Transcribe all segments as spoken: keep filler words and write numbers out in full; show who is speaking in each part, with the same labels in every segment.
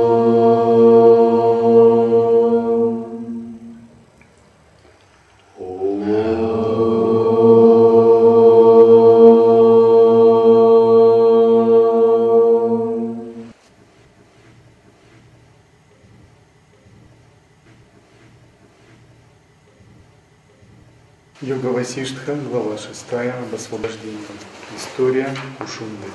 Speaker 1: Йога Васиштха, глава шестая, об освобождении. История Кушумбы.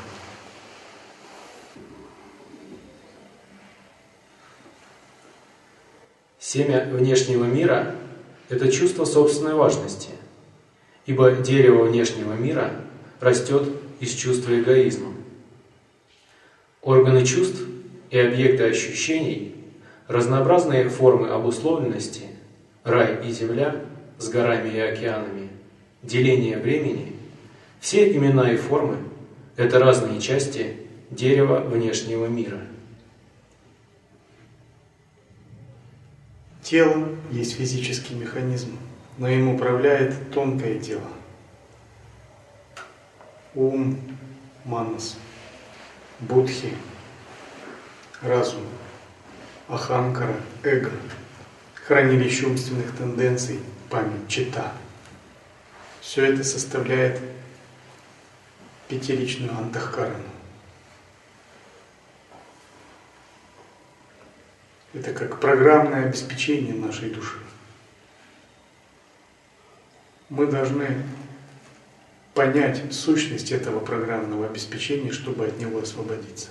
Speaker 2: Семя внешнего мира – это чувство собственной важности, ибо дерево внешнего мира растет из чувства эгоизма. Органы чувств и объекты ощущений, разнообразные формы обусловленности, рай и земля с горами и океанами, деление времени, все имена и формы – это разные части дерева внешнего мира.
Speaker 1: Тело есть физический механизм, но им управляет тонкое тело. Ум, манас, будхи, разум, ахамкара, эго, хранилище умственных тенденций, память, чита. Все это составляет пятиличную антахкарану. Это как программное обеспечение нашей души. Мы должны понять сущность этого программного обеспечения, чтобы от него освободиться.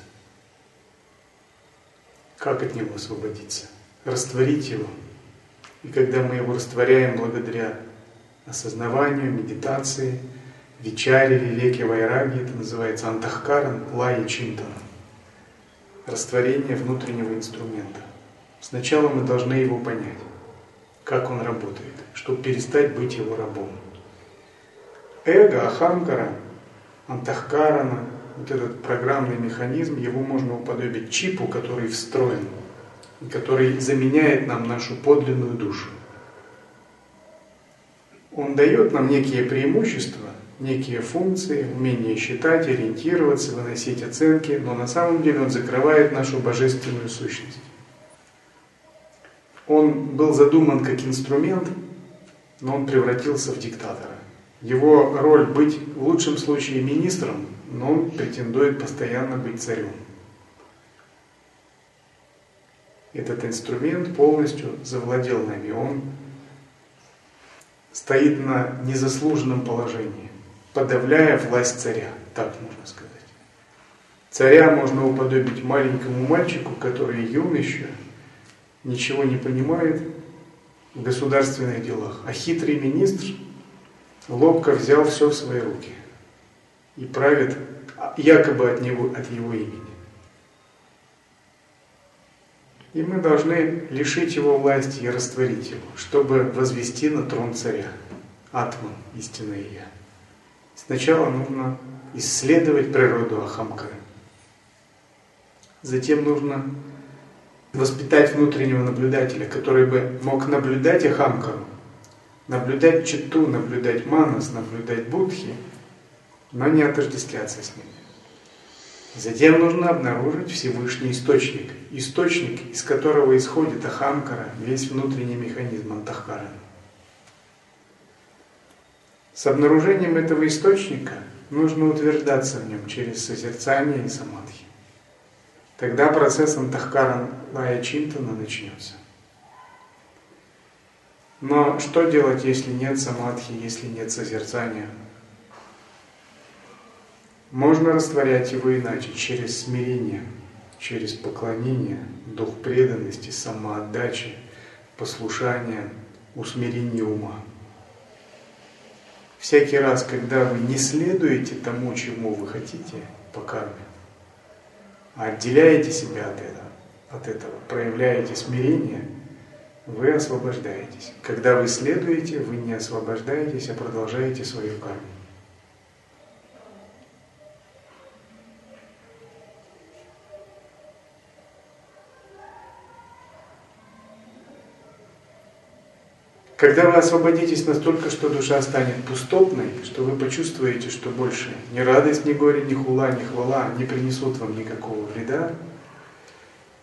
Speaker 1: Как от него освободиться? Растворить его. И когда мы его растворяем благодаря осознаванию, медитации, вичаре, вивеке, вайраги, это называется антахкаран, лая чинтана. Растворение внутреннего инструмента. Сначала мы должны его понять, как он работает, чтобы перестать быть его рабом. Эго, ахамкара, антахкарана, вот этот программный механизм, его можно уподобить чипу, который встроен, который заменяет нам нашу подлинную душу. Он дает нам некие преимущества, некие функции, умение считать, ориентироваться, выносить оценки, но на самом деле он закрывает нашу божественную сущность. Он был задуман как инструмент, но он превратился в диктатора. Его роль быть в лучшем случае министром, но он претендует постоянно быть царем. Этот инструмент полностью завладел нами. Он стоит на незаслуженном положении, подавляя власть царя, так можно сказать. Царя можно уподобить маленькому мальчику, который юн еще, ничего не понимает в государственных делах, а хитрый министр ловко взял все в свои руки и правит якобы от него, от его имени. И мы должны лишить его власти и растворить его, чтобы возвести на трон царя, атман, истинное я. Сначала нужно исследовать природу ахамкары. Затем нужно воспитать внутреннего наблюдателя, который бы мог наблюдать ахамкару, наблюдать читту, наблюдать манас, наблюдать будхи, но не отождествляться с ними. Затем нужно обнаружить Всевышний источник, источник, из которого исходит ахамкара, весь внутренний механизм антахкара. С обнаружением этого источника нужно утверждаться в нем через созерцание и самадхи. Тогда процесс антахкара лая чинтана начнется. Но что делать, если нет самадхи, если нет созерцания? Можно растворять его иначе, через смирение, через поклонение, дух преданности, самоотдачи, послушания, усмирение ума. Всякий раз, когда вы не следуете тому, чему вы хотите по карме, а отделяете себя от этого, от этого, проявляете смирение, вы освобождаетесь. Когда вы следуете, вы не освобождаетесь, а продолжаете свою карму. Когда вы освободитесь настолько, что душа станет пустотной, что вы почувствуете, что больше ни радость, ни горе, ни хула, ни хвала не принесут вам никакого вреда,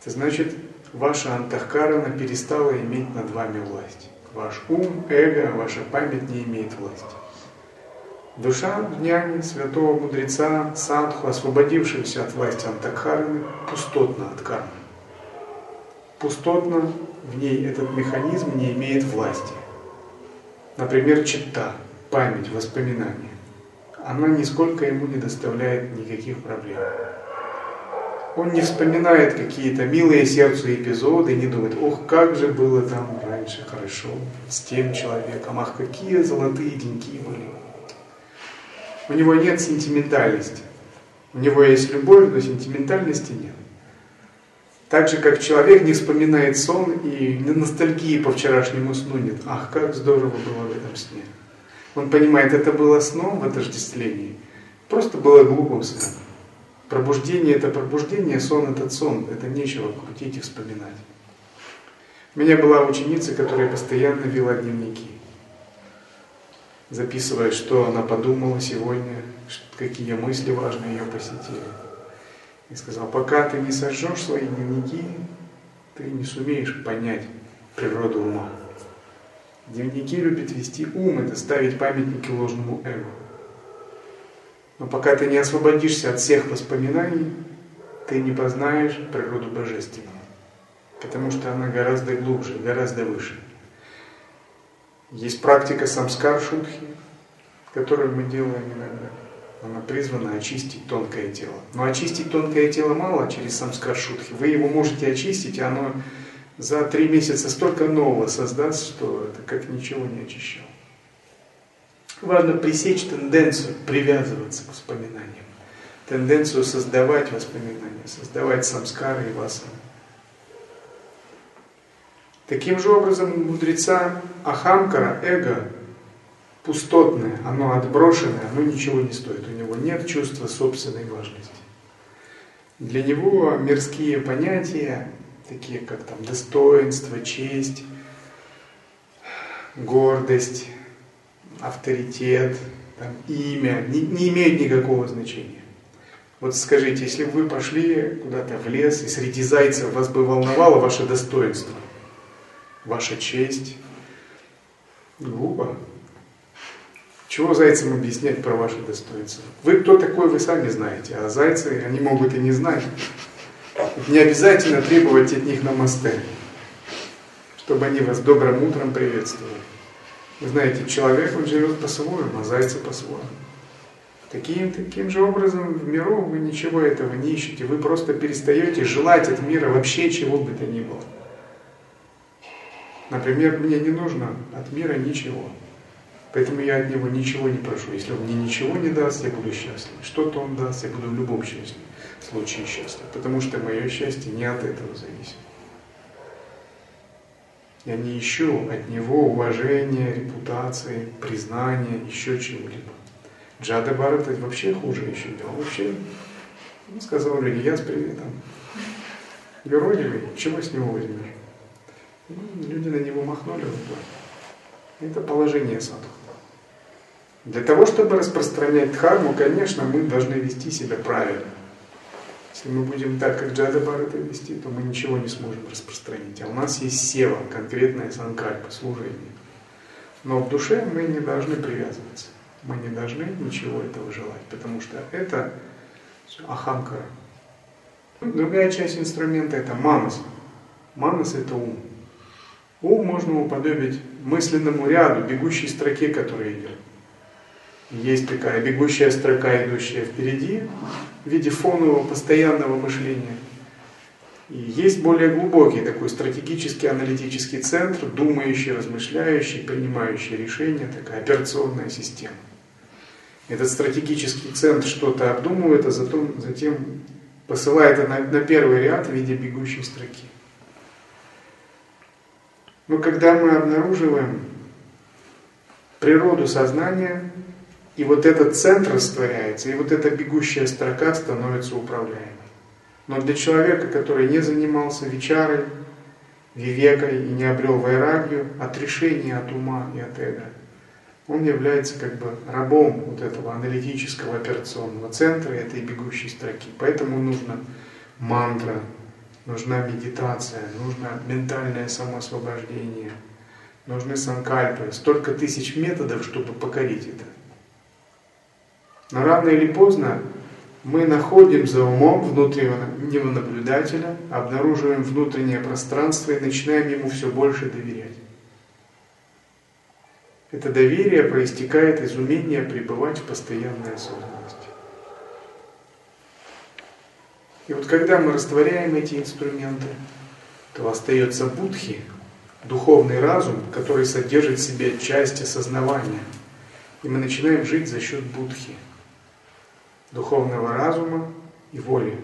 Speaker 1: это значит, ваша антахкарана перестала иметь над вами власть. Ваш ум, эго, ваша память не имеет власти. Душа джняни, святого мудреца, садху, освободившегося от власти антахкараны, пустотна от кармы. Пустотно в ней этот механизм не имеет власти. Например, читта, память, воспоминания. Она нисколько ему не доставляет никаких проблем. Он не вспоминает какие-то милые сердцу эпизоды, не думает: ох, как же было там раньше хорошо с тем человеком, ах, какие золотые деньки были. У него нет сентиментальности. У него есть любовь, но сентиментальности нет. Так же, как человек не вспоминает сон и ностальгии по вчерашнему сну нет. Ах, как здорово было в этом сне. Он понимает, это было сном в отождествлении, просто было глупым сном. Пробуждение – это пробуждение, сон – это сон. Это нечего крутить и вспоминать. У меня была ученица, которая постоянно вела дневники, записывая, что она подумала сегодня, какие мысли важные ее посетили. И сказал: пока ты не сожжешь свои дневники, ты не сумеешь понять природу ума. Дневники любит вести ум, это ставить памятники ложному эго. Но пока ты не освободишься от всех воспоминаний, ты не познаешь природу божественного. Потому что она гораздо глубже, гораздо выше. Есть практика самскар-шудхи, которую мы делаем иногда. Она призвана очистить тонкое тело. Но очистить тонкое тело мало через самскар-шудхи. Вы его можете очистить, и оно за три месяца столько нового создаст, что это как ничего не очищало. Важно пресечь тенденцию привязываться к воспоминаниям, тенденцию создавать воспоминания, создавать самскары и васаны. Таким же образом у мудреца ахамкара, эго, пустотное, оно отброшенное, оно ничего не стоит, у него нет чувства собственной важности. Для него мирские понятия, такие как там достоинство, честь, гордость, авторитет, там, имя, не, не имеют никакого значения. Вот скажите, если бы вы пошли куда-то в лес, и среди зайцев вас бы волновало ваше достоинство, ваша честь, глупо. Чего зайцам объяснять про ваше достоинство? Вы кто такой, вы сами знаете, а зайцы, они могут и не знать. Не обязательно требовать от них намасте, чтобы они вас добрым утром приветствовали. Вы знаете, человек, он живет по-своему, а зайцы по-своему. Таким, таким же образом в миру вы ничего этого не ищете. Вы просто перестаете желать от мира вообще чего бы то ни было. Например, мне не нужно от мира ничего. Поэтому я от него ничего не прошу. Если он мне ничего не даст, я буду счастлив. Что-то он даст, я буду в любом счастливе, случае счастлив. Потому что мое счастье не от этого зависит. Я не ищу от него уважения, репутации, признания, еще чего-либо. Джада Бхарата вообще хуже еще делал. вообще ну, сказал люди: я с приветом. Юродивый, чего с него возьмешь? И люди на него махнули рукой. Это положение садху. Для того, чтобы распространять дхарму, конечно, мы должны вести себя правильно. Если мы будем так, как Джада Бхарата вести, то мы ничего не сможем распространить. А у нас есть сева, конкретная санкальпа, служение. Но в душе мы не должны привязываться. Мы не должны ничего этого желать, потому что это ахамкара. Другая часть инструмента – это манас. Манас – это ум. Ум можно уподобить мысленному ряду, бегущей строке, которая идет. Есть такая бегущая строка, идущая впереди, в виде фонового постоянного мышления. И есть более глубокий такой стратегический аналитический центр, думающий, размышляющий, принимающий решения, такая операционная система. Этот стратегический центр что-то обдумывает, а затем, затем посылает это на, на первый ряд в виде бегущей строки. Но когда мы обнаруживаем природу сознания, и вот этот центр растворяется, и вот эта бегущая строка становится управляемой. Но для человека, который не занимался вичарой, вивекой и не обрел вайрагью, отрешение от ума и от эго, он является как бы рабом вот этого аналитического операционного центра, этой бегущей строки. Поэтому нужна мантра, нужна медитация, нужно ментальное самоосвобождение, нужны санкальпы, столько тысяч методов, чтобы покорить это. Но рано или поздно мы находим за умом внутреннего наблюдателя, обнаруживаем внутреннее пространство и начинаем ему все больше доверять. Это доверие проистекает из умения пребывать в постоянной осознанности. И вот когда мы растворяем эти инструменты, то остается будхи, духовный разум, который содержит в себе часть осознавания. И мы начинаем жить за счет будхи, духовного разума и воли.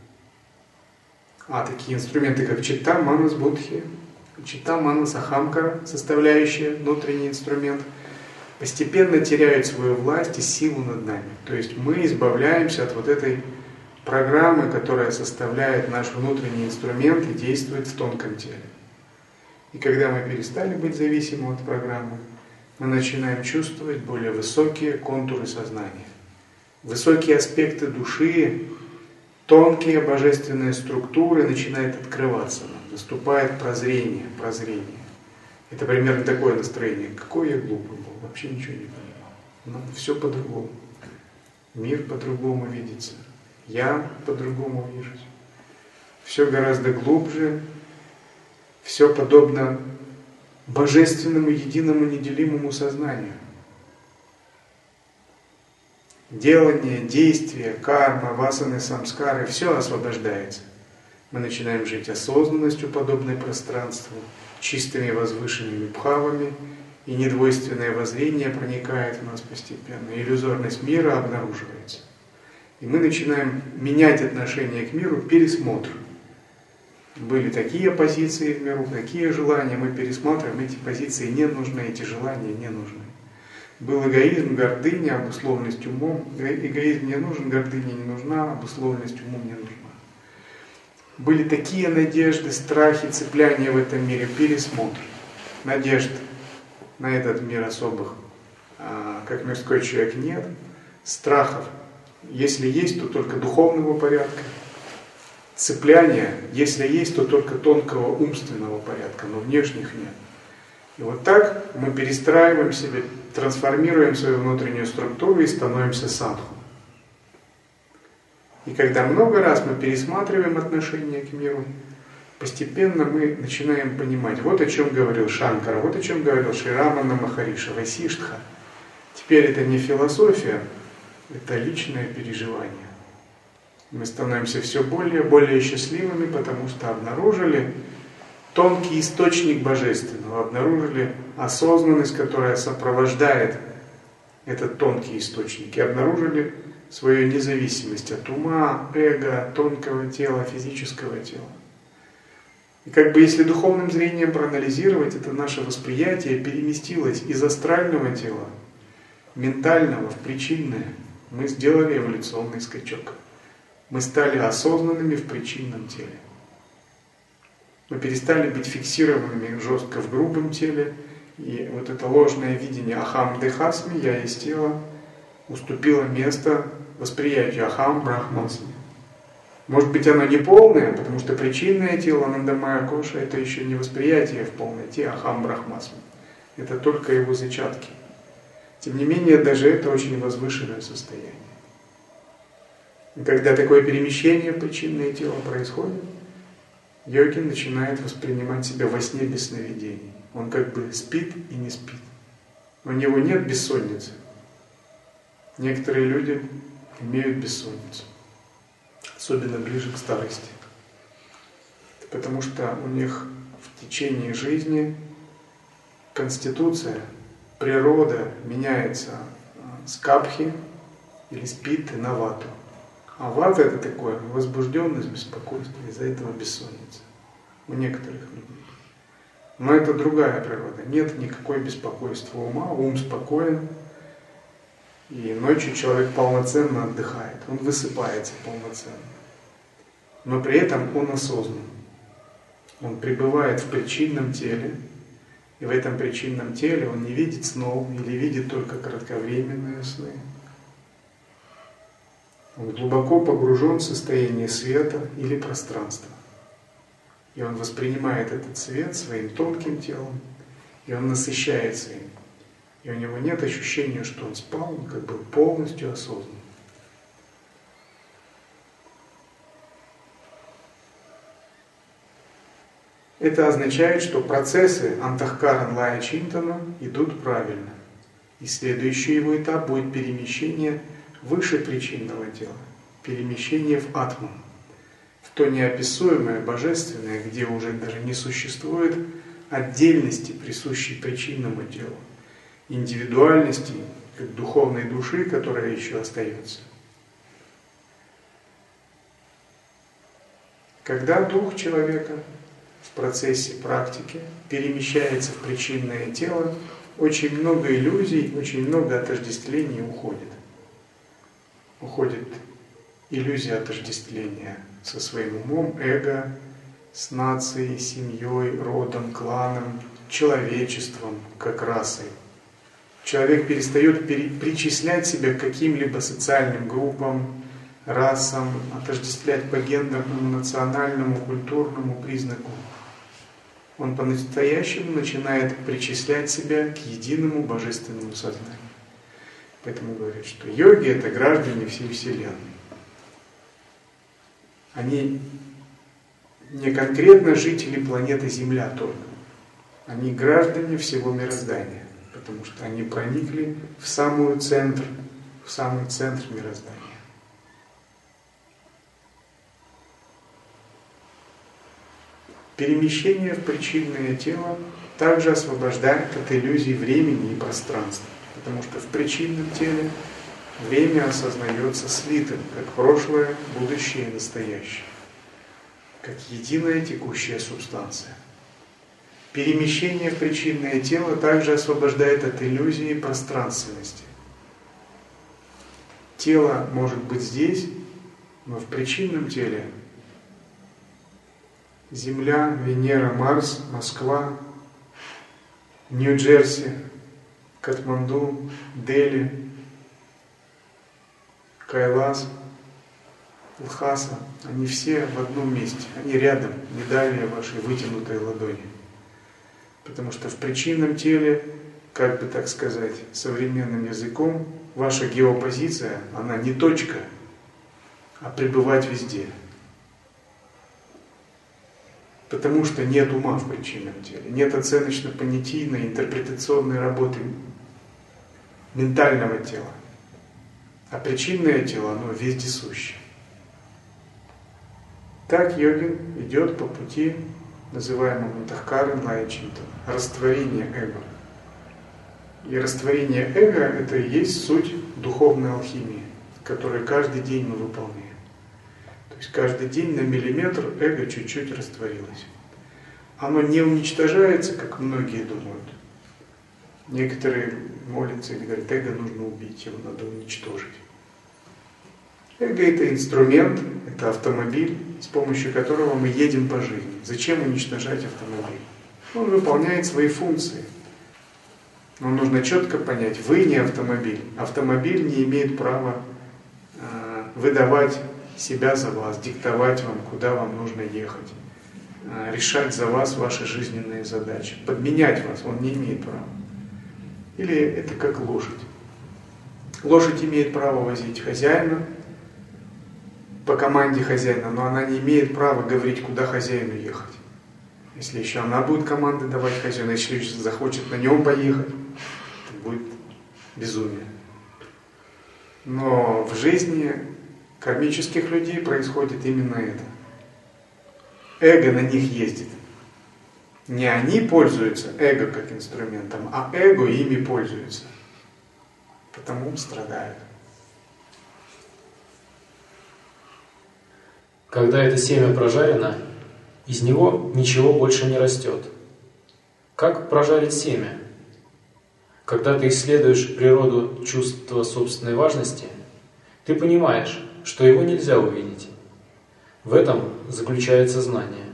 Speaker 1: А такие инструменты, как читта, манас, будхи, читта, манас, ахамкара, составляющие внутренний инструмент, постепенно теряют свою власть и силу над нами. То есть мы избавляемся от вот этой программы, которая составляет наш внутренний инструмент и действует в тонком теле. И когда мы перестали быть зависимы от программы, мы начинаем чувствовать более высокие контуры сознания, высокие аспекты души, тонкие божественные структуры начинают открываться нам, наступает прозрение, прозрение. Это примерно такое настроение. Какой я глупый был, вообще ничего не понимал. Надо все по-другому. Мир по-другому видится. Я по-другому вижусь. Все гораздо глубже, все подобно божественному, единому, неделимому сознанию. Делание, действие, карма, васаны, самскары, все освобождается. Мы начинаем жить осознанностью, подобной пространству, чистыми возвышенными бхавами, и недвойственное воззрение проникает в нас постепенно. Иллюзорность мира обнаруживается. И мы начинаем менять отношение к миру, пересмотр. Были такие позиции в миру, такие желания, мы пересматриваем, эти позиции не нужны, эти желания не нужны. Был эгоизм, гордыня, обусловленность умом. Эгоизм не нужен, гордыня не нужна, обусловленность умом не нужна. Были такие надежды, страхи, цепляния в этом мире, пересмотр. Надежд на этот мир особых, как мирской человек, нет. Страхов, если есть, то только духовного порядка. Цепляния, если есть, то только тонкого умственного порядка, но внешних нет. И вот так мы перестраиваем себя, трансформируем свою внутреннюю структуру и становимся садху. И когда много раз мы пересматриваем отношение к миру, постепенно мы начинаем понимать, вот о чем говорил Шанкара, вот о чем говорил Шри Рамана Махариша, Васиштха. Теперь это не философия, это личное переживание. Мы становимся все более и более счастливыми, потому что обнаружили тонкий источник божественного, обнаружили осознанность, которая сопровождает этот тонкий источник, и обнаружили свою независимость от ума, эго, тонкого тела, физического тела. И как бы если духовным зрением проанализировать, это наше восприятие переместилось из астрального тела, ментального, в причинное. Мы сделали эволюционный скачок. Мы стали осознанными в причинном теле. Мы перестали быть фиксированными жестко в грубом теле, и вот это ложное видение ахам дехасми, я из тела, уступило место восприятию ахам брахмасми. Может быть, оно не полное, потому что причинное тело Анандамая Коша — это еще не восприятие в полноте ахам брахмасми. Это только его зачатки. Тем не менее, даже это очень возвышенное состояние. И когда такое перемещение в причинное тело происходит, йогин начинает воспринимать себя во сне без сновидений. Он как бы спит и не спит. У него нет бессонницы. Некоторые люди имеют бессонницу, особенно ближе к старости. Потому что у них в течение жизни конституция, природа меняется с капхи или с питты на вату. А вата — это такое возбужденность, беспокойство, из-за этого бессонница у некоторых людей. Но это другая природа. Нет никакой беспокойства ума, ум спокоен, и ночью человек полноценно отдыхает, он высыпается полноценно. Но при этом он осознан. Он пребывает в причинном теле, и в этом причинном теле он не видит снов или видит только кратковременные сны. Он глубоко погружен в состояние света или пространства. И он воспринимает этот свет своим тонким телом, и он насыщается им. И у него нет ощущения, что он спал, он как бы полностью осознан. Это означает, что процессы антахкаран лая чинтана идут правильно. И следующий его этап будет перемещение выше причинного тела, перемещение в атман, в то неописуемое, божественное, где уже даже не существует отдельности, присущей причинному телу, индивидуальности, как духовной души, которая еще остается. Когда дух человека в процессе практики перемещается в причинное тело, очень много иллюзий, очень много отождествлений уходит. Уходит иллюзия отождествления со своим умом, эго, с нацией, семьей, родом, кланом, человечеством, как расой. Человек перестает пере- причислять себя к каким-либо социальным группам, расам, отождествлять по гендерному, национальному, культурному признаку. Он по-настоящему начинает причислять себя к единому божественному сознанию. Поэтому говорят, что йоги — это граждане всей Вселенной. Они не конкретно жители планеты Земля только. Они граждане всего мироздания, потому что они проникли в самый центр, в самый центр мироздания. Перемещение в причинное тело также освобождает от иллюзий времени и пространства, потому что в причинном теле время осознается слитым, как прошлое, будущее и настоящее, как единая текущая субстанция. Перемещение в причинное тело также освобождает от иллюзии пространственности. Тело может быть здесь, но в причинном теле Земля, Венера, Марс, Москва, Нью-Джерси, Катманду, Дели, Кайлас, Лхаса, они все в одном месте, они рядом, не далее вашей вытянутой ладони. Потому что в причинном теле, как бы так сказать, современным языком, ваша геопозиция, она не точка, а пребывать везде. Потому что нет ума в причинном теле, нет оценочно-понятийной, интерпретационной работы ментального тела. А причинное тело, оно вездесущее. Так йогин идет по пути, называемому антахкаран лая чинтана, растворение эго. И растворение эго — это и есть суть духовной алхимии, которую каждый день мы выполняем. То есть каждый день на миллиметр эго чуть-чуть растворилось. Оно не уничтожается, как многие думают. Некоторые молятся и говорят, эго нужно убить, его надо уничтожить. Эго — это инструмент, это автомобиль, с помощью которого мы едем по жизни. Зачем уничтожать автомобиль? Он выполняет свои функции. Но нужно четко понять, вы не автомобиль. Автомобиль не имеет права э, выдавать себя за вас, диктовать вам, куда вам нужно ехать, э, решать за вас ваши жизненные задачи, подменять вас он не имеет права. Или это как лошадь. Лошадь имеет право возить хозяина по команде хозяина, но она не имеет права говорить, куда хозяину ехать. Если еще она будет команды давать хозяину, если еще захочет на нем поехать, это будет безумие. Но в жизни кармических людей происходит именно это. Эго на них ездит. Не они пользуются эго как инструментом, а эго ими пользуется. Потому страдают.
Speaker 2: Когда это семя прожарено, из него ничего больше не растет. Как прожарить семя? Когда ты исследуешь природу чувства собственной важности, ты понимаешь, что его нельзя увидеть. В этом заключается знание.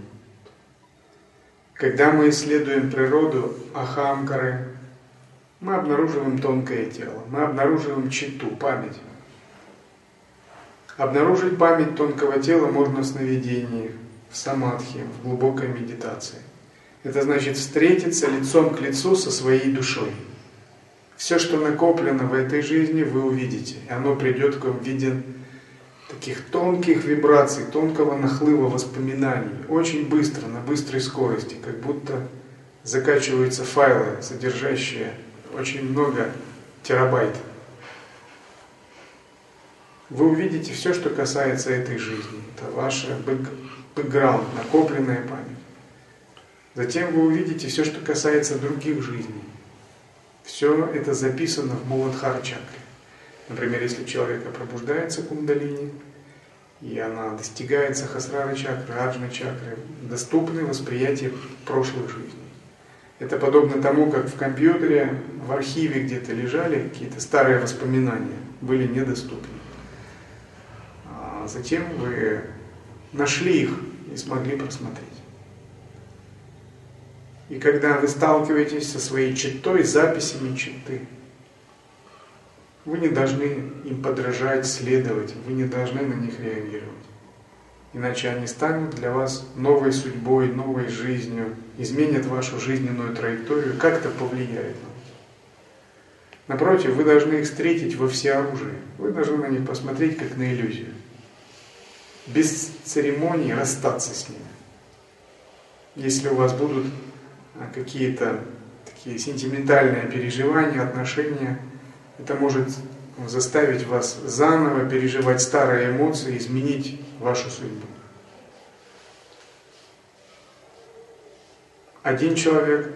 Speaker 1: Когда мы исследуем природу ахамкары, мы обнаруживаем тонкое тело, мы обнаруживаем читту, память. Обнаружить память тонкого тела можно в сновидении, в самадхи, в глубокой медитации. Это значит встретиться лицом к лицу со своей душой. Все, что накоплено в этой жизни, вы увидите. И оно придет к вам в виде таких тонких вибраций, тонкого нахлыва воспоминаний. Очень быстро, на быстрой скорости, как будто закачиваются файлы, содержащие очень много терабайт. Вы увидите все, что касается этой жизни. Это ваш бэкграунд, накопленная память. Затем вы увидите все, что касается других жизней. Все это записано в Муладхара чакре. Например, если у человека пробуждается кундалини, и она достигает сахасрара чакры, аджна чакры, доступны восприятие прошлых жизней. Это подобно тому, как в компьютере, в архиве где-то лежали какие-то старые воспоминания, были недоступны. А затем вы нашли их и смогли просмотреть. И когда вы сталкиваетесь со своей читтой, записями читты, вы не должны им подражать, следовать, вы не должны на них реагировать. Иначе они станут для вас новой судьбой, новой жизнью, изменят вашу жизненную траекторию, как-то повлияют на вас. Напротив, вы должны их встретить во всеоружии. Вы должны на них посмотреть, как на иллюзию. Без церемонии расстаться с ними. Если у вас будут какие-то такие сентиментальные переживания, отношения, это может заставить вас заново переживать старые эмоции, изменить вашу судьбу. Один человек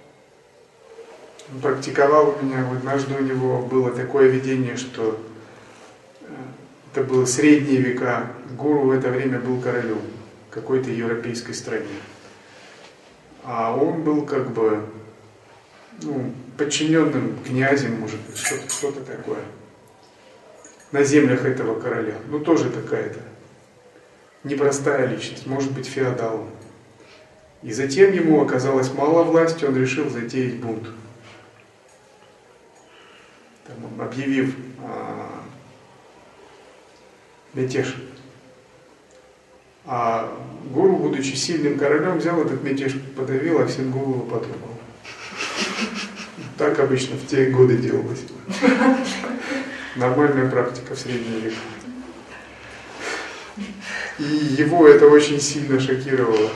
Speaker 1: практиковал у меня, однажды у него было такое видение, что это было средние века, гуру в это время был королем в какой-то европейской стране. А он был как бы ну, подчиненным князем, может быть, что-то, что-то такое. На землях этого короля. Ну, тоже какая-то непростая личность, может быть, феодалом. И затем ему оказалось мало власти, он решил затеять бунт. Там, объявив а, мятеж. А гуру, будучи сильным королем, взял этот мятеж, подавил, а всем голову потрубал. Так обычно в те годы делалось. Нормальная практика в средние века. И его это очень сильно шокировало.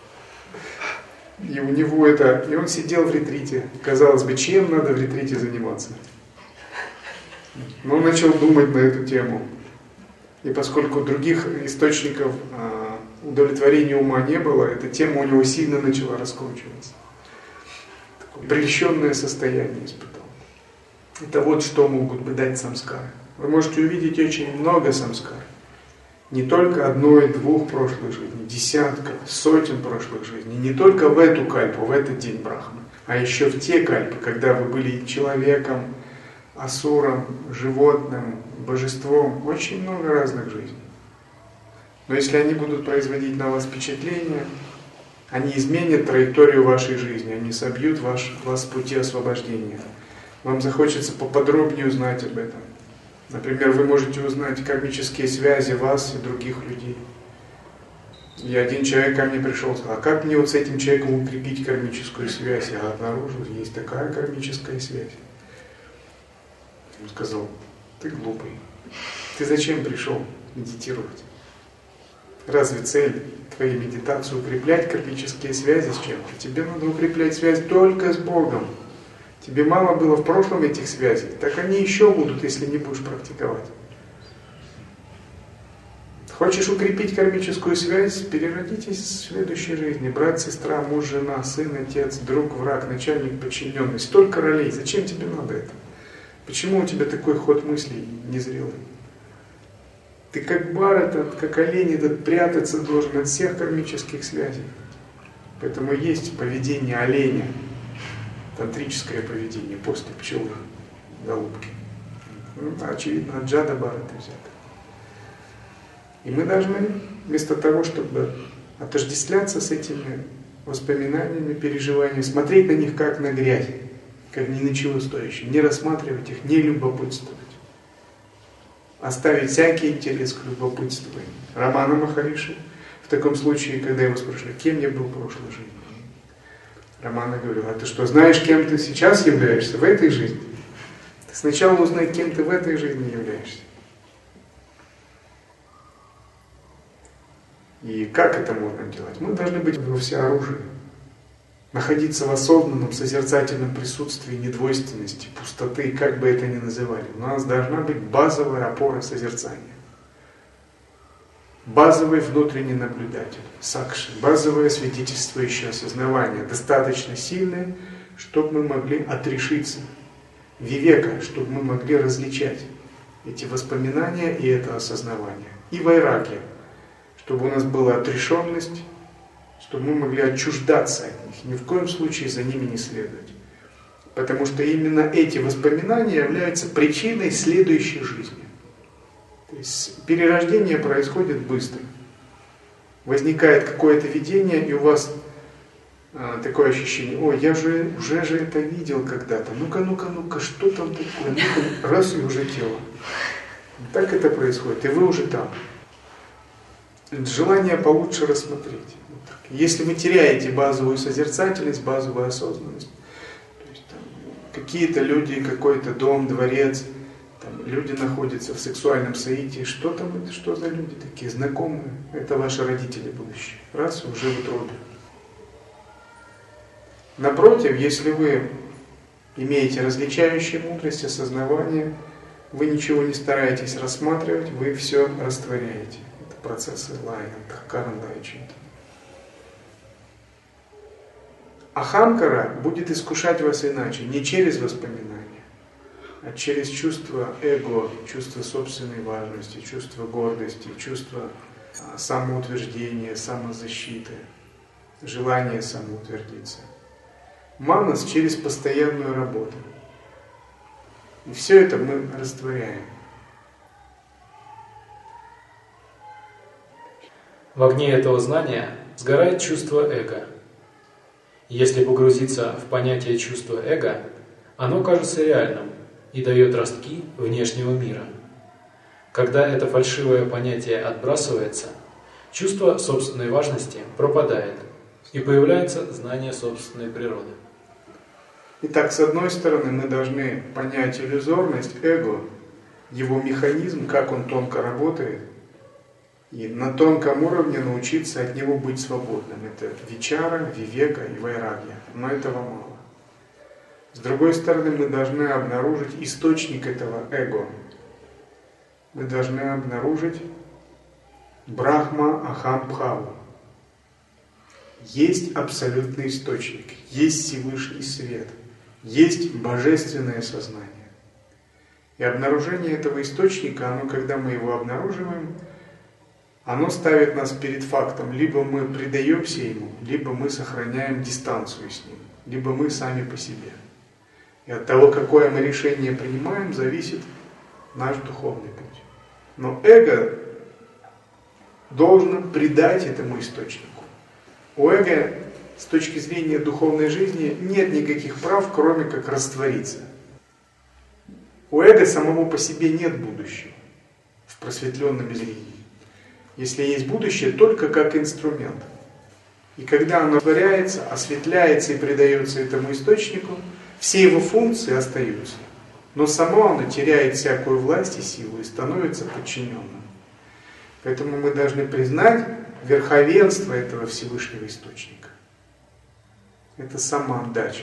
Speaker 1: И у него это... И он сидел в ретрите. Казалось бы, чем надо в ретрите заниматься? Но он начал думать на эту тему. И поскольку других источников а, удовлетворения ума не было, эта тема у него сильно начала раскручиваться. Такое прельщенное состояние испытал. Это вот что могут бы дать самскары. Вы можете увидеть очень много самскар. Не только одной, двух прошлых жизней, десятков, сотен прошлых жизней. Не только в эту кальпу, в этот день Брахмы, а еще в те кальпы, когда вы были человеком, асуром, животным, божеством. Очень много разных жизней. Но если они будут производить на вас впечатление, они изменят траекторию вашей жизни, они собьют ваш, вас с пути освобождения. Вам захочется поподробнее узнать об этом. Например, вы можете узнать кармические связи вас и других людей. И один человек ко мне пришел и сказал, а как мне вот с этим человеком укрепить кармическую связь? Я обнаружил, есть такая кармическая связь. Он сказал, ты глупый. Ты зачем пришел медитировать? Разве цель твоей медитации укреплять кармические связи с чем-то? Тебе надо укреплять связь только с Богом. Тебе мало было в прошлом этих связей, так они еще будут, если не будешь практиковать. Хочешь укрепить кармическую связь? Переродитесь в следующей жизни. Брат, сестра, муж, жена, сын, отец, друг, враг, начальник, подчиненный. Столько ролей. Зачем тебе надо это? Почему у тебя такой ход мыслей незрелый? Ты как бар этот, как олень этот, прятаться должен от всех кармических связей. Поэтому есть поведение оленя. Тантрическое поведение после пчелы, голубки. Ну, очевидно, от Джада Бхараты взято. И мы должны, вместо того, чтобы отождествляться с этими воспоминаниями, переживаниями, смотреть на них как на грязь, как ни на чего стоящее, не рассматривать их, не любопытствовать. Оставить всякий интерес к любопытствованию. Рамана Махариши В таком случае, когда его спрашивали, кем я был в прошлой жизни, Романа говорила, а ты что, знаешь, кем ты сейчас являешься в этой жизни? Ты сначала узнай, кем ты в этой жизни являешься. И как это можно делать? Мы должны быть во всеоружии. Находиться в осознанном, созерцательном присутствии недвойственности, пустоты, как бы это ни называли. У нас должна быть базовая опора созерцания. Базовый внутренний наблюдатель, сакши, базовое свидетельствующее осознавание, достаточно сильное, чтобы мы могли отрешиться. Вивека, чтобы мы могли различать эти воспоминания и это осознавание. И вайрагья, чтобы у нас была отрешенность, чтобы мы могли отчуждаться от них, ни в коем случае за ними не следовать. Потому что именно эти воспоминания являются причиной следующей жизни. То есть перерождение происходит быстро. Возникает какое-то видение, и у вас а, такое ощущение, ой, я же уже же это видел когда-то, ну-ка, ну-ка, ну-ка, что там такое, ну-ка, раз и уже тело. Так это происходит, и вы уже там. Желание получше рассмотреть. Если вы теряете базовую созерцательность, базовую осознанность, то есть там, какие-то люди, какой-то дом, дворец, там, люди находятся в сексуальном соитии, что там это, что за люди такие, знакомые, это ваши родители будущие, раз, уже в утробе. Напротив, если вы имеете различающую мудрость, осознавание, вы ничего не стараетесь рассматривать, вы все растворяете. Это процессы лая, тхакаран лая чинта. Ахамкара будет искушать вас иначе, не через воспоминания, а через чувство эго, чувство собственной важности, чувство гордости, чувство самоутверждения, самозащиты, желание самоутвердиться. Манас через постоянную работу. И все это мы растворяем.
Speaker 2: В огне этого знания сгорает чувство эго. Если погрузиться в понятие чувства эго, оно кажется реальным и дает ростки внешнего мира. Когда это фальшивое понятие отбрасывается, чувство собственной важности пропадает, и появляется знание собственной природы.
Speaker 1: Итак, с одной стороны, мы должны понять иллюзорность эго, его механизм, как он тонко работает, и на тонком уровне научиться от него быть свободным. Это вичара, вивека и вайрагья. Но этого мало. С другой стороны, мы должны обнаружить источник этого эго. Мы должны обнаружить Брахма Ахам Бхаву. Есть абсолютный источник, есть Всевышний свет, есть божественное сознание. И обнаружение этого источника, оно, когда мы его обнаруживаем, оно ставит нас перед фактом, либо мы предаемся ему, либо мы сохраняем дистанцию с ним, либо мы сами по себе. И от того, какое мы решение принимаем, зависит наш духовный путь. Но эго должно предать этому источнику. У эго с точки зрения духовной жизни нет никаких прав, кроме как раствориться. У эго самого по себе нет будущего в просветленном измерении. Если есть будущее, только как инструмент. И когда оно творяется, осветляется и предается этому источнику, все его функции остаются. Но само оно теряет всякую власть и силу и становится подчиненным. Поэтому мы должны признать верховенство этого Всевышнего источника. Это самоотдача.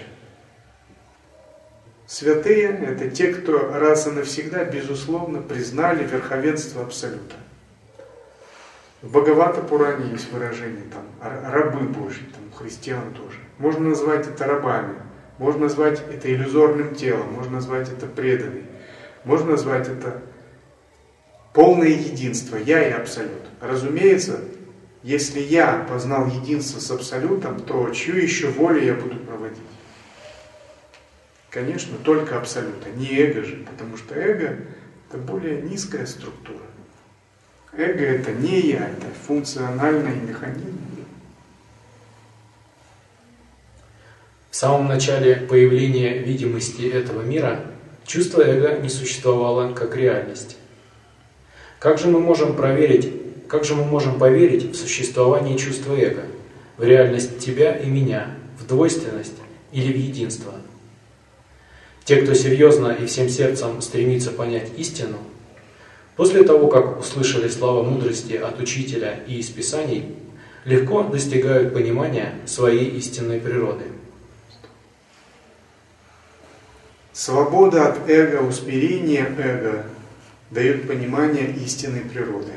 Speaker 1: Святые – это те, кто раз и навсегда, безусловно, признали верховенство Абсолюта. В Бхагавата-пуране есть выражение, там, рабы Божьи, там, христиан тоже. Можно назвать это рабами, можно назвать это иллюзорным телом, можно назвать это преданным, можно назвать это полное единство, я и Абсолют. Разумеется, если я познал единство с Абсолютом, то чью еще волю я буду проводить? Конечно, только Абсолюта, не эго же, потому что эго – это более низкая структура. Эго – это не я, это функциональный механизм.
Speaker 2: В самом начале появления видимости этого мира чувство эго не существовало как реальность. Как же мы можем проверить, как же мы можем поверить в существование чувства эго, в реальность тебя и меня, в двойственность или в единство? Те, кто серьезно и всем сердцем стремится понять истину, после того, как услышали слова мудрости от учителя и из Писаний, легко достигают понимания своей истинной природы.
Speaker 1: Свобода от эго, усмирение эго дает понимание истинной природы.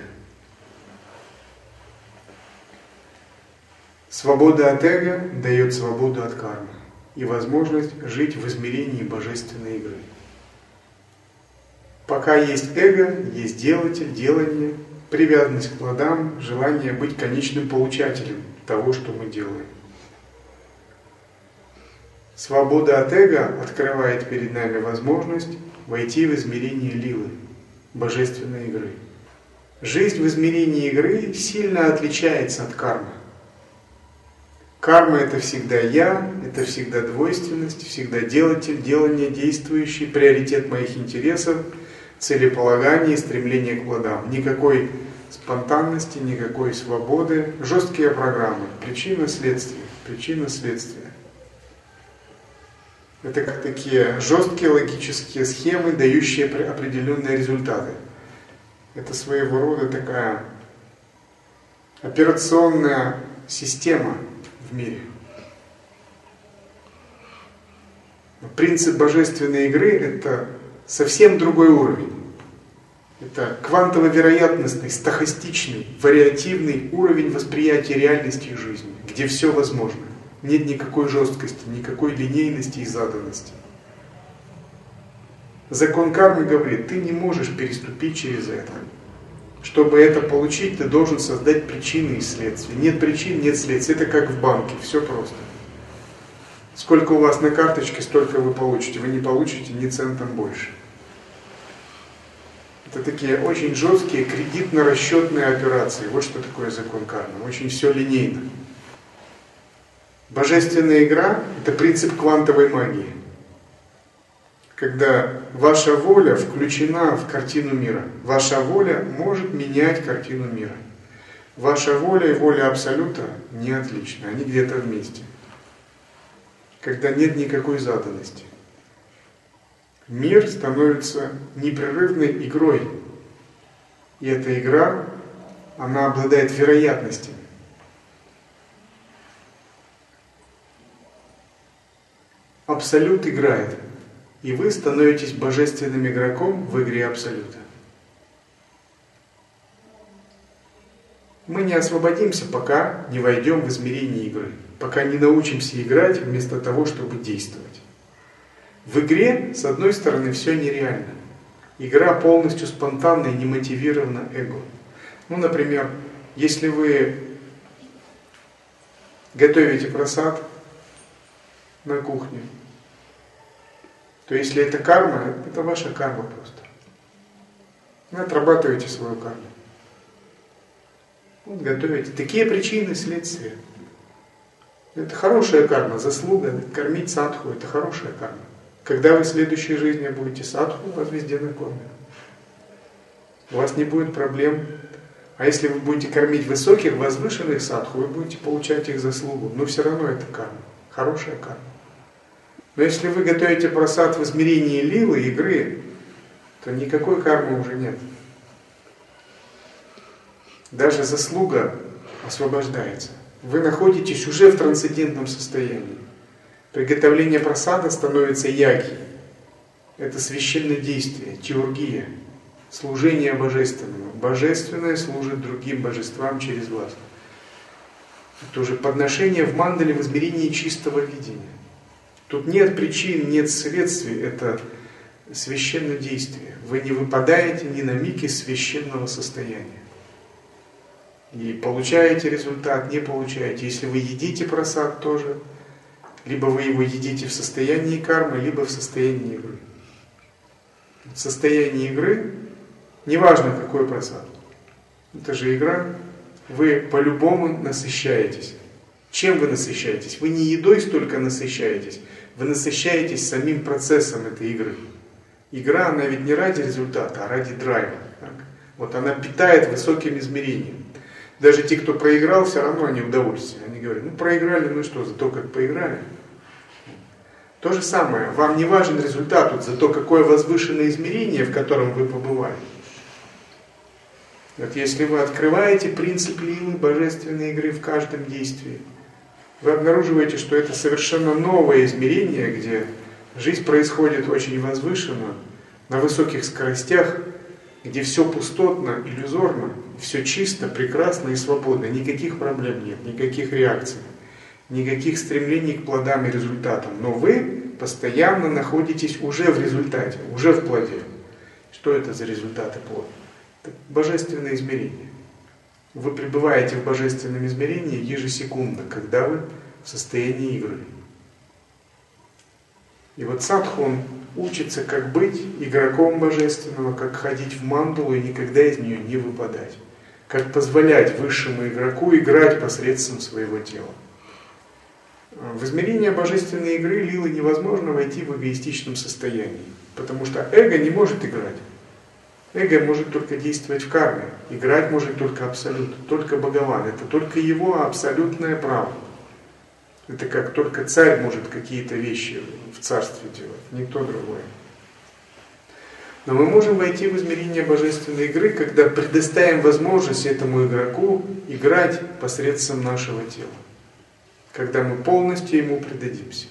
Speaker 1: Свобода от эго дает свободу от кармы и возможность жить в измерении божественной игры. Пока есть эго, есть делатель, делание, привязанность к плодам, желание быть конечным получателем того, что мы делаем. Свобода от эго открывает перед нами возможность войти в измерение лилы, божественной игры. Жизнь в измерении игры сильно отличается от кармы. Карма — это всегда я, это всегда двойственность, всегда делатель, делание, действующий, приоритет моих интересов, целеполагание, стремление к плодам. Никакой спонтанности, никакой свободы, жесткие программы, причина-следствие, причина-следствие. Это как такие жесткие логические схемы, дающие определенные результаты. Это своего рода такая операционная система в мире. Принцип божественной игры — это совсем другой уровень. Это квантово-вероятностный, стохастичный, вариативный уровень восприятия реальности и жизни, где все возможно. Нет никакой жесткости, никакой линейности и заданности. Закон кармы говорит, ты не можешь переступить через это. Чтобы это получить, ты должен создать причины и следствия. Нет причин, нет следствий. Это как в банке, все просто. Сколько у вас на карточке, столько вы получите. Вы не получите ни центом больше. Это такие очень жесткие кредитно-расчетные операции. Вот что такое закон кармы. Очень все линейно. Божественная игра — это принцип квантовой магии. Когда ваша воля включена в картину мира. Ваша воля может менять картину мира. Ваша воля и воля Абсолюта не отличны, они где-то вместе. Когда нет никакой заданности. Мир становится непрерывной игрой. И эта игра, она обладает вероятностями. Абсолют играет, и вы становитесь божественным игроком в игре Абсолюта. Мы не освободимся, пока не войдем в измерение игры, пока не научимся играть вместо того, чтобы действовать. В игре, с одной стороны, все нереально. Игра полностью спонтанна и не мотивирована эго. Ну, например, если вы готовите просад на кухне, то если это карма, это ваша карма просто. Вы отрабатываете свою карму. Вот готовите. Такие причины, следствия. Это хорошая карма, заслуга. Кормить садху — это хорошая карма. Когда вы в следующей жизни будете садху, вас везде накормят. У вас не будет проблем. А если вы будете кормить высоких, возвышенных садху, вы будете получать их заслугу. Но все равно это карма. Хорошая карма. Но если вы готовите просад в измерении лилы, игры, то никакой кармы уже нет. Даже заслуга освобождается. Вы находитесь уже в трансцендентном состоянии. Приготовление просада становится яги. Это священное действие, теургия, служение божественному. Божественное служит другим божествам через вас. Это уже подношение в мандале в измерении чистого видения. Тут нет причин, нет следствий, это священное действие. Вы не выпадаете ни на миг из священного состояния. И получаете результат, не получаете. Если вы едите просад тоже, либо вы его едите в состоянии кармы, либо в состоянии игры. В состоянии игры, неважно какой просад, это же игра, вы по-любому насыщаетесь. Чем вы насыщаетесь? Вы не едой столько насыщаетесь, вы насыщаетесь самим процессом этой игры. Игра, она ведь не ради результата, а ради драйва. Так? Вот она питает высоким измерением. Даже те, кто проиграл, все равно они удовольствие. Они говорят, ну проиграли, ну что, зато как поиграли. То же самое, вам не важен результат, вот зато какое возвышенное измерение, в котором вы побывали. Вот если вы открываете принцип лилы, божественной игры в каждом действии, вы обнаруживаете, что это совершенно новое измерение, где жизнь происходит очень возвышенно, на высоких скоростях, где все пустотно, иллюзорно, все чисто, прекрасно и свободно, никаких проблем нет, никаких реакций, никаких стремлений к плодам и результатам. Но вы постоянно находитесь уже в результате, уже в плоде. Что это за результаты плода? Это божественное измерение. Вы пребываете в божественном измерении ежесекундно, когда вы в состоянии игры. И вот садху, он учится, как быть игроком божественного, как ходить в мандалу и никогда из нее не выпадать. Как позволять высшему игроку играть посредством своего тела. В измерение божественной игры лилы невозможно войти в эгоистичном состоянии, потому что эго не может играть. Эго может только действовать в карме. Играть может только Абсолют, только Бхагаван. Это только его абсолютное право. Это как только царь может какие-то вещи в царстве делать, никто другой. Но мы можем войти в измерение божественной игры, когда предоставим возможность этому игроку играть посредством нашего тела. Когда мы полностью ему предадимся.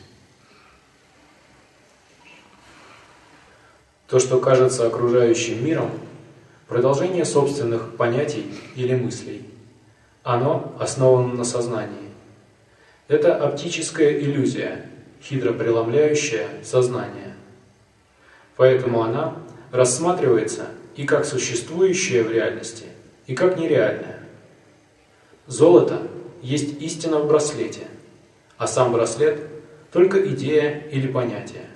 Speaker 2: То, что кажется окружающим миром, продолжение собственных понятий или мыслей. Оно основано на сознании. Это оптическая иллюзия, хитро преломляющая сознание. Поэтому она рассматривается и как существующая в реальности, и как нереальная. Золото есть истина в браслете, а сам браслет – только идея или понятие.